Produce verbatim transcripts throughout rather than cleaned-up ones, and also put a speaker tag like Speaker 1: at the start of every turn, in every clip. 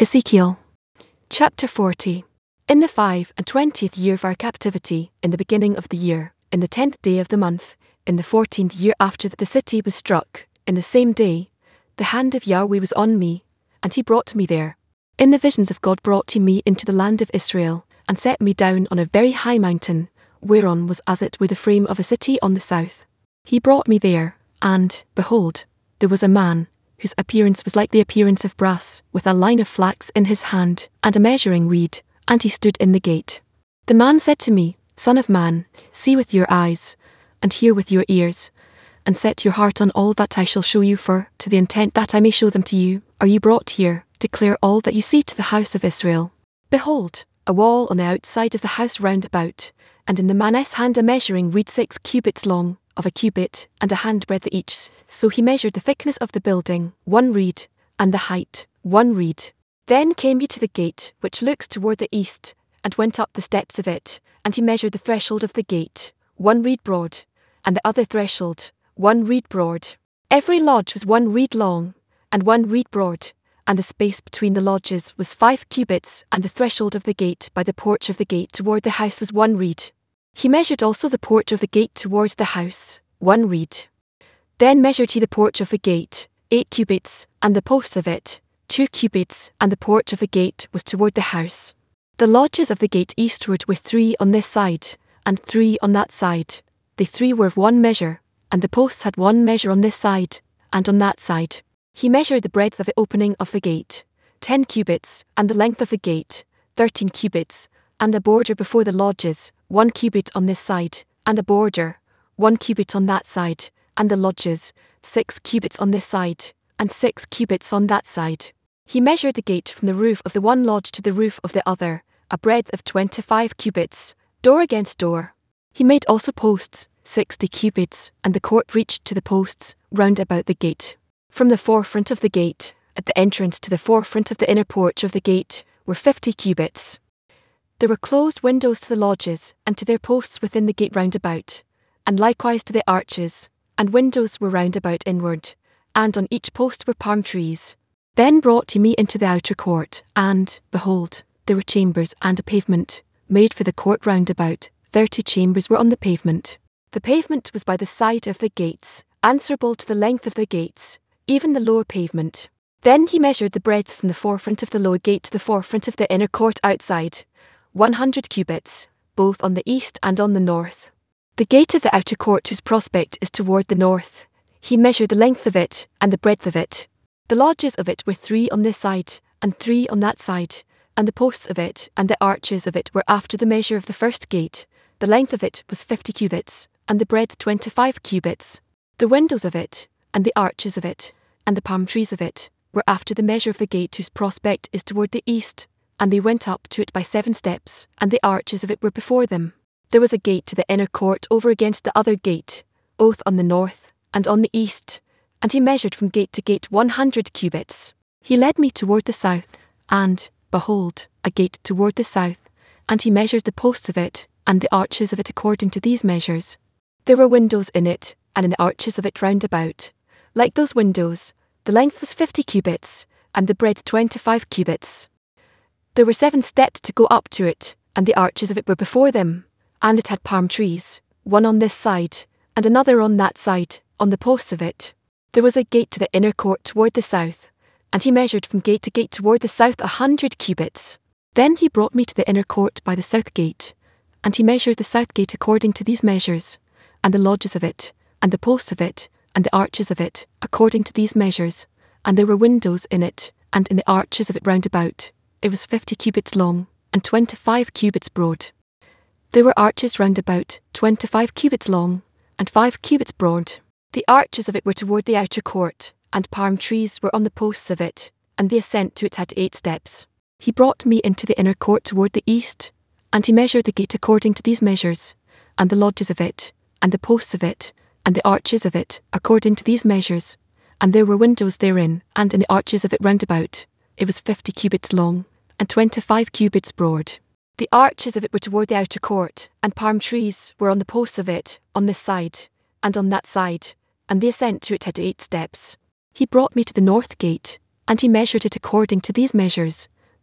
Speaker 1: Ezekiel. Chapter forty. In the five and twentieth year of our captivity, in the beginning of the year, in the tenth day of the month, in the fourteenth year after that the city was struck, in the same day, the hand of Yahweh was on me, and he brought me there. In the visions of God brought he me into the land of Israel, and set me down on a very high mountain, whereon was as it were the frame of a city on the south. He brought me there, and, behold, there was a man, whose appearance was like the appearance of brass, with a line of flax in his hand, and a measuring reed, and he stood in the gate. The man said to me, Son of man, see with your eyes, and hear with your ears, and set your heart on all that I shall show you, for, to the intent that I may show them to you, are you brought here, declare all that you see to the house of Israel. Behold, a wall on the outside of the house round about, and in the man's hand a measuring reed six cubits long, of a cubit, and a handbreadth each. So he measured the thickness of the building, one reed, and the height, one reed. Then came he to the gate, which looks toward the east, and went up the steps of it, and he measured the threshold of the gate, one reed broad, and the other threshold, one reed broad. Every lodge was one reed long, and one reed broad, and the space between the lodges was five cubits, and the threshold of the gate by the porch of the gate toward the house was one reed. He measured also the porch of the gate towards the house, one reed. Then measured he the porch of the gate, eight cubits, and the posts of it, two cubits, and the porch of the gate was toward the house. The lodges of the gate eastward were three on this side, and three on that side. They three were of one measure, and the posts had one measure on this side, and on that side. He measured the breadth of the opening of the gate, ten cubits, and the length of the gate, thirteen cubits, and the border before the lodges, one cubit on this side, and the border, one cubit on that side, and the lodges, six cubits on this side, and six cubits on that side. He measured the gate from the roof of the one lodge to the roof of the other, a breadth of twenty-five cubits, door against door. He made also posts, sixty cubits, and the court reached to the posts, round about the gate. From the forefront of the gate, at the entrance to the forefront of the inner porch of the gate, were fifty cubits. There were closed windows to the lodges, and to their posts within the gate round about, and likewise to the arches, and windows were round about inward, and on each post were palm trees. Then brought he me into the outer court, and, behold, there were chambers and a pavement, made for the court round about. Thirty chambers were on the pavement. The pavement was by the side of the gates, answerable to the length of the gates, even the lower pavement. Then he measured the breadth from the forefront of the lower gate to the forefront of the inner court outside, one hundred cubits, both on the east and on the north. The gate of the outer court whose prospect is toward the north, he measured the length of it, and the breadth of it. The lodges of it were three on this side, and three on that side, and the posts of it, and the arches of it were after the measure of the first gate. The length of it was fifty cubits, and the breadth twenty-five cubits. The windows of it, and the arches of it, and the palm trees of it, were after the measure of the gate whose prospect is toward the east, and they went up to it by seven steps, and the arches of it were before them. There was a gate to the inner court over against the other gate, both on the north, and on the east, and he measured from gate to gate one hundred cubits. He led me toward the south, and, behold, a gate toward the south, and he measured the posts of it, and the arches of it according to these measures. There were windows in it, and in the arches of it round about. Like those windows, the length was fifty cubits, and the breadth twenty-five cubits. There were seven steps to go up to it, and the arches of it were before them, and it had palm trees, one on this side, and another on that side, on the posts of it. There was a gate to the inner court toward the south, and he measured from gate to gate toward the south a hundred cubits. Then he brought me to the inner court by the south gate, and he measured the south gate according to these measures, and the lodges of it, and the posts of it, and the arches of it, according to these measures, and there were windows in it, and in the arches of it round about. It was fifty cubits long, and twenty-five cubits broad. There were arches round about, twenty-five cubits long, and five cubits broad. The arches of it were toward the outer court, and palm trees were on the posts of it, and the ascent to it had eight steps. He brought me into the inner court toward the east, and he measured the gate according to these measures, and the lodges of it, and the posts of it, and the arches of it, according to these measures, and there were windows therein, and in the arches of it round about. It was fifty cubits long, and twenty-five cubits broad. The arches of it were toward the outer court, and palm trees were on the posts of it, on this side, and on that side, and the ascent to it had eight steps. He brought me to the north gate, and he measured it according to these measures,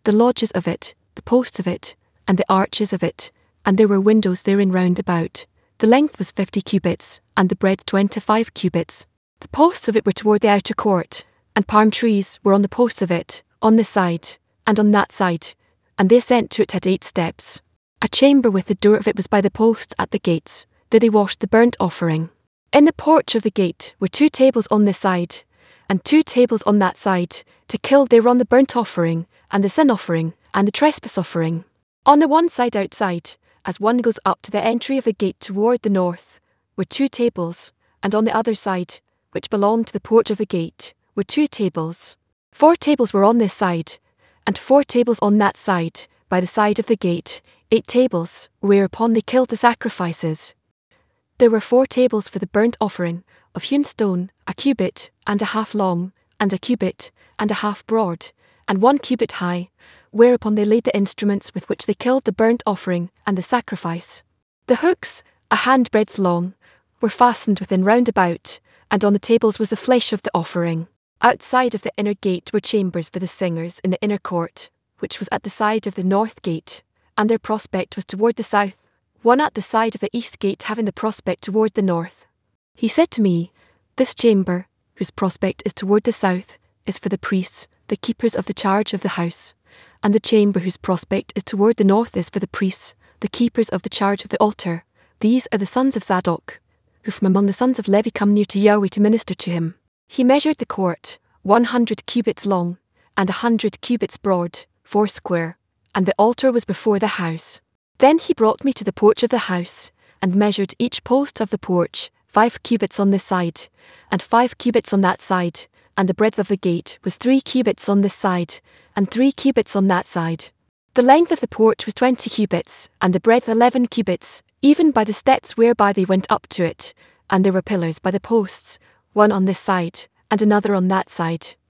Speaker 1: the lodges of it, the posts of it, and the arches of it, and there were windows therein round about. The length was fifty cubits, and the breadth twenty-five cubits. The posts of it were toward the outer court, and palm trees were on the posts of it, on this side, and on that side, and the ascent to it had eight steps. A chamber with the door of it was by the posts at the gates, there they washed the burnt offering. In the porch of the gate were two tables on this side, and two tables on that side, to kill there on the burnt offering, and the sin offering, and the trespass offering. On the one side outside, as one goes up to the entry of the gate toward the north, were two tables, and on the other side, which belonged to the porch of the gate, were two tables. Four tables were on this side, and four tables on that side, by the side of the gate, eight tables, whereupon they killed the sacrifices. There were four tables for the burnt offering, of hewn stone, a cubit, and a half long, and a cubit, and a half broad, and one cubit high, whereupon they laid the instruments with which they killed the burnt offering and the sacrifice. The hooks, a handbreadth long, were fastened within round about, and on the tables was the flesh of the offering. Outside of the inner gate were chambers for the singers in the inner court, which was at the side of the north gate, and their prospect was toward the south, one at the side of the east gate having the prospect toward the north. He said to me, This chamber, whose prospect is toward the south, is for the priests, the keepers of the charge of the house, and the chamber whose prospect is toward the north is for the priests, the keepers of the charge of the altar. These are the sons of Zadok, who from among the sons of Levi come near to Yahweh to minister to him. He measured the court, one hundred cubits long, and a hundred cubits broad, foursquare, and the altar was before the house. Then he brought me to the porch of the house, and measured each post of the porch, five cubits on this side, and five cubits on that side, and the breadth of the gate was three cubits on this side, and three cubits on that side. The length of the porch was twenty cubits, and the breadth eleven cubits, even by the steps whereby they went up to it, and there were pillars by the posts, one on this side, and another on that side.